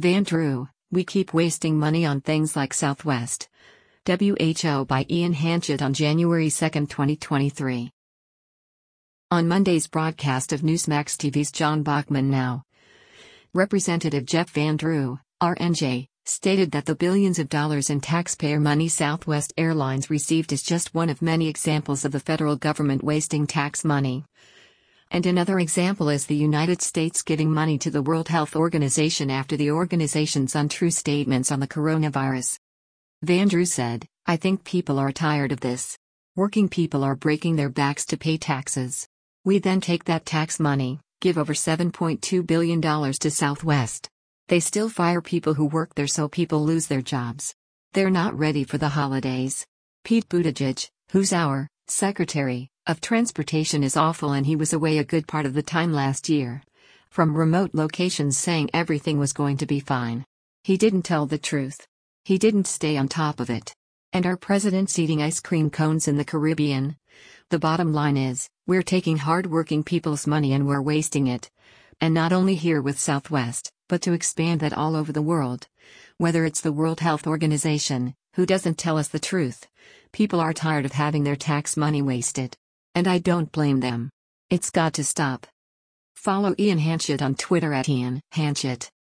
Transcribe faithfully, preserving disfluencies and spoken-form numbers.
Van Drew, we keep wasting money on things like Southwest. W H O by Ian Hanchett on January second, twenty twenty-three. On Monday's broadcast of Newsmax T V's John Bachman Now, Representative Jeff Van Drew, R N J, stated that the billions of dollars in taxpayer money Southwest Airlines received is just one of many examples of the federal government wasting tax money. And another example is the United States giving money to the World Health Organization after the organization's untrue statements on the coronavirus. Van Drew said, "I think people are tired of this. Working people are breaking their backs to pay taxes. We then take that tax money, give over seven point two billion dollars to Southwest. They still fire people who work there so people lose their jobs. They're not ready for the holidays." Pete Buttigieg, who's our Secretary of Transportation, is awful, and he was away a good part of the time last year, from remote locations, saying everything was going to be fine. He didn't tell the truth. He didn't stay on top of it. And our president's eating ice cream cones in the Caribbean. The bottom line is, we're taking hard-working people's money and we're wasting it. And not only here with Southwest, but to expand that all over the world. Whether it's the World Health Organization, who doesn't tell us the truth. People are tired of having their tax money wasted. And I don't blame them. It's got to stop. Follow Ian Hanchett on Twitter at Ian Hanchett.